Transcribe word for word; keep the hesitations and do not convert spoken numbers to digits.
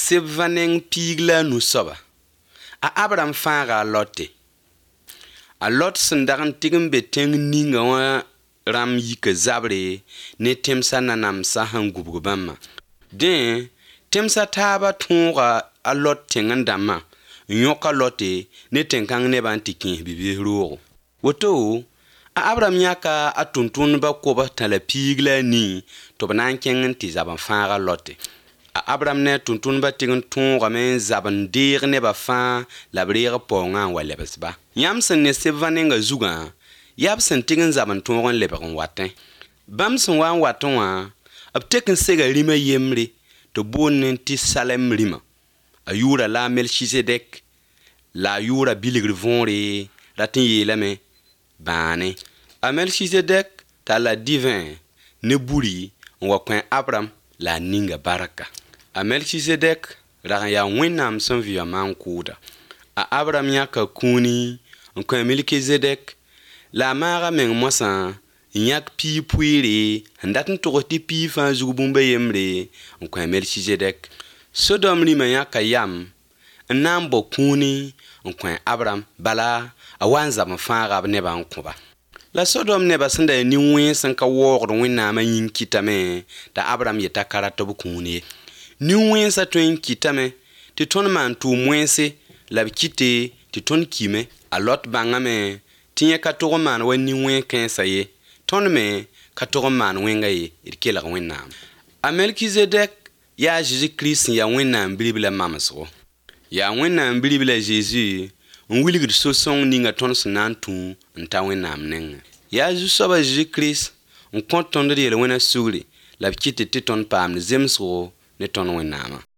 Sebvaneng pigla nu soba. A Abraham fara lotte. A lot sendagan tigin beteng ninga wa ram yike zabre ne temsa nanam sa hangubgu bamma. Den temsa taba tunga a lot tengan dama. Nyoka lotte ne tenkang ne bantikin bibi ruo. Woto a Abraham yaka a tuntun ba koba tala pigla ni to banan kengen ti zaban fara lotte. A Abraham ne tuntun ba tigin tunga men zaban dir ne ba fa labriga ponga wa lebesba. Yamsen ne Sebvanenga zuga yabsen tigin zaban tunga lebagon waten. Bamsen wan waton wa ab tekin sega rima yemri to bonen ti Salem rima. A yura la Melchizedek la yura biligri vonre ratin yelame bane. A Melchizedek ta la divin ne buri wa kwen Abraham la ninga baraka. A Melchizedek ragan ya wennam san via man kuda. A Abraham yaka kuni kwen Melchizedek la mara meng mosan nyak pi puire ndatin tokoti pi fan zugubumbe yemre kwen Melchizedek. Sodom rima yaka yam nambo kuni kwen Abraham bala a wanza mfara neba nkuba. La Sodom neba senda ni wensan ka wogd wennama yin kitame da Abraham yeta karatobu kuni. Ni wensa tuen kitame ti ton man tu mwense la kite ti ton kime a lot bangame tinye ka togo man wa ni wen kensa ye ton me ka togo man wenga ye irkela wennam. A Melchizedek ya Jésus Christ ya wennam bilibila mamasgo. Ya wennam bilibila Jésus nwilgid so song ninga ton sanan tu nta wennam neng. Ya Jésus soba Jésus Christ on kontonde yele wena sugri la kite ti ton pam zemsgo ne ton wennama.